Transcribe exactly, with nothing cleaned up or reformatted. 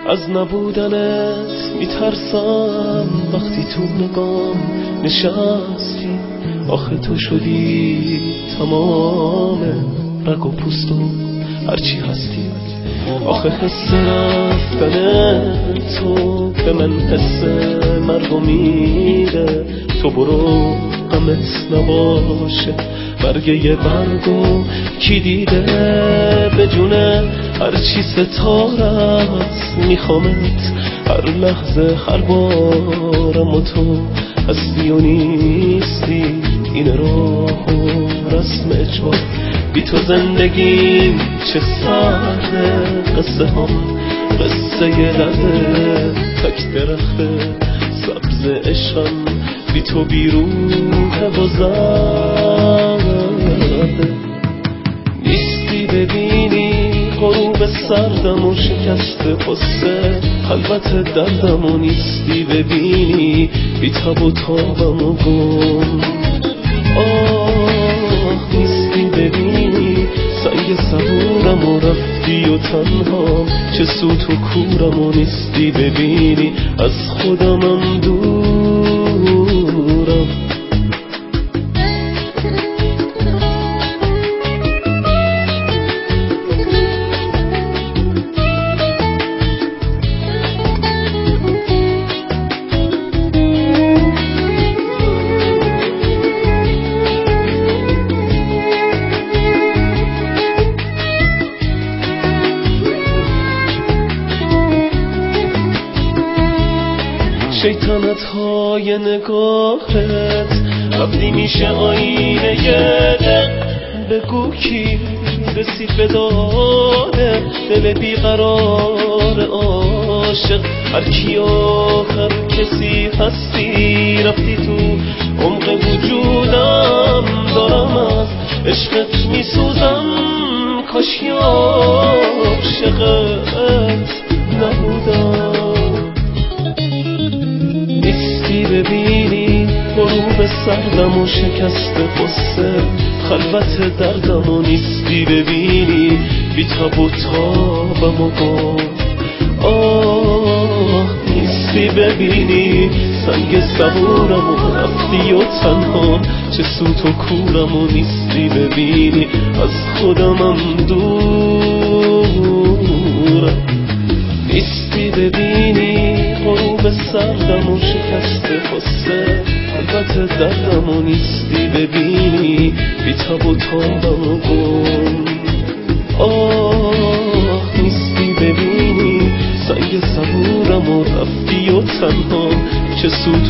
از نبودنت میترسم وقتی تو نگام نشستی. آخه تو شدی تمام رگ و پوست و هرچی هستی. آخه حس رفتن تو به من حس مرگ و میره. تو برو غمت نباشه برگ یه برگو کی دیده به جونه هرچی ستاره است میخوامت هر لحظه هر بارم و تو هستی و نیستی. این راه و رسم اجبار بی تو زندگی چه سرده. قصه هم قصه یه درده تک درخت سبز عشقم بی تو بیروه و زرده. نیستی ببینی غروب سردم و شکست قصه خلوت دردم و نیستی ببینی بی تب و تابم و گم. آه نیستی ببینی سنگ صبورم و رفتی و تنهام چه سوت و کورم و نیستی ببینی از خودمم دورم. شیطنت های نگاهت وقتی میشه آینه دل. بگو کی رسید به داده دل بیقرار عاشق. هر کی آخر کسی هستی رفتی تو عمق وجودم. دارم از عشقت میسوزم کاش عاشقت نبودم. نیستی ببینی غروب سردم و شکست قصه خلوت دردم و نیستی ببینی بی تب و تابم و گم. آه نیستی ببینی سنگ صبورم و رفتی و تنهام چه سوت و کورم و نیستی ببینی از خودمم دورم. نیستی ببینی غروب سردم و شکست قصه خلوت دردم و نیستی ببینی بی تب و تابم و گم. آه نیستی ببینی سنگ صبورم و رفتی و تنها چه سوت